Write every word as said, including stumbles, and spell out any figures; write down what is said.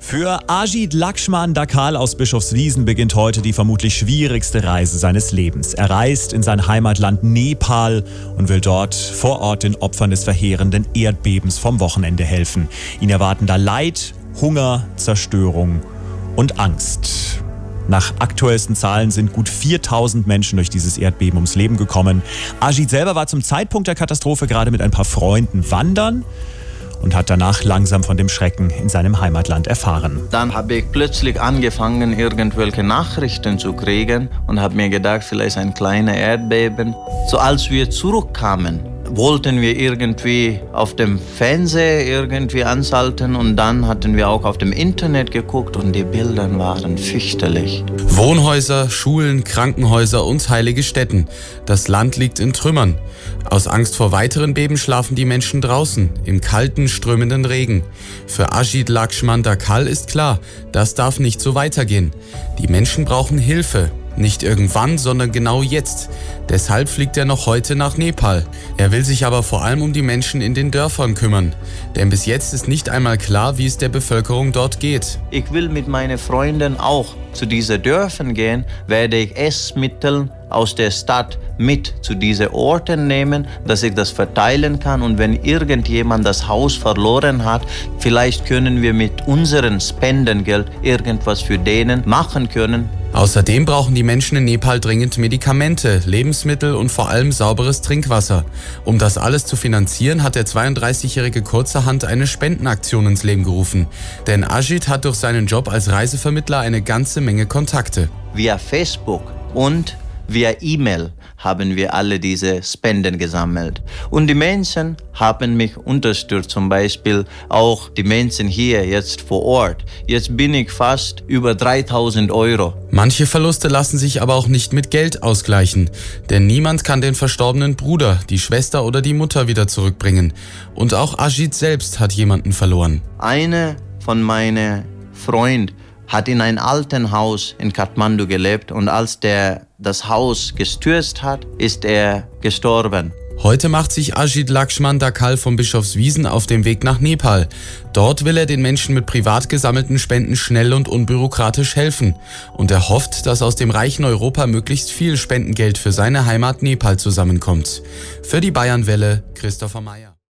Für Ajit Lakshman Dakal aus Bischofswiesen beginnt heute die vermutlich schwierigste Reise seines Lebens. Er reist in sein Heimatland Nepal und will dort vor Ort den Opfern des verheerenden Erdbebens vom Wochenende helfen. Ihn erwarten da Leid, Hunger, Zerstörung und Angst. Nach aktuellsten Zahlen sind gut viertausend Menschen durch dieses Erdbeben ums Leben gekommen. Ajit selber war zum Zeitpunkt der Katastrophe gerade mit ein paar Freunden wandern und hat danach langsam von dem Schrecken in seinem Heimatland erfahren. Dann habe ich plötzlich angefangen, irgendwelche Nachrichten zu kriegen und habe mir gedacht, vielleicht ein kleines Erdbeben. So als wir zurückkamen, wollten wir irgendwie auf dem Fernseher irgendwie anschalten und dann hatten wir auch auf dem Internet geguckt und die Bilder waren fürchterlich. Wohnhäuser, Schulen, Krankenhäuser und heilige Stätten. Das Land liegt in Trümmern. Aus Angst vor weiteren Beben schlafen die Menschen draußen, im kalten, strömenden Regen. Für Ajit Lakshman Dakal ist klar, das darf nicht so weitergehen. Die Menschen brauchen Hilfe. Nicht irgendwann, sondern genau jetzt. Deshalb fliegt er noch heute nach Nepal. Er will sich aber vor allem um die Menschen in den Dörfern kümmern. Denn bis jetzt ist nicht einmal klar, wie es der Bevölkerung dort geht. Ich will mit meinen Freunden auch zu diesen Dörfern gehen, werde ich Essmittel aus der Stadt mit zu diesen Orten nehmen, dass ich das verteilen kann. Und wenn irgendjemand das Haus verloren hat, vielleicht können wir mit unserem Spendengeld irgendwas für denen machen können. Außerdem brauchen die Menschen in Nepal dringend Medikamente, Lebensmittel und vor allem sauberes Trinkwasser. Um das alles zu finanzieren, hat der zweiunddreißigjährige kurzerhand eine Spendenaktion ins Leben gerufen. Denn Ajit hat durch seinen Job als Reisevermittler eine ganze Menge Kontakte. Via Facebook und via E-Mail haben wir alle diese Spenden gesammelt. Und die Menschen haben mich unterstützt, zum Beispiel auch die Menschen hier jetzt vor Ort. Jetzt bin ich fast über dreitausend Euro. Manche Verluste lassen sich aber auch nicht mit Geld ausgleichen. Denn niemand kann den verstorbenen Bruder, die Schwester oder die Mutter wieder zurückbringen. Und auch Ajit selbst hat jemanden verloren. Eine von meinen Freunden hat in einem alten Haus in Kathmandu gelebt und als der das Haus gestürzt hat, ist er gestorben. Heute macht sich Ajit Lakshman Dakal von Bischofswiesen auf dem Weg nach Nepal. Dort will er den Menschen mit privat gesammelten Spenden schnell und unbürokratisch helfen. Und er hofft, dass aus dem reichen Europa möglichst viel Spendengeld für seine Heimat Nepal zusammenkommt. Für die Bayernwelle, Christopher Meyer.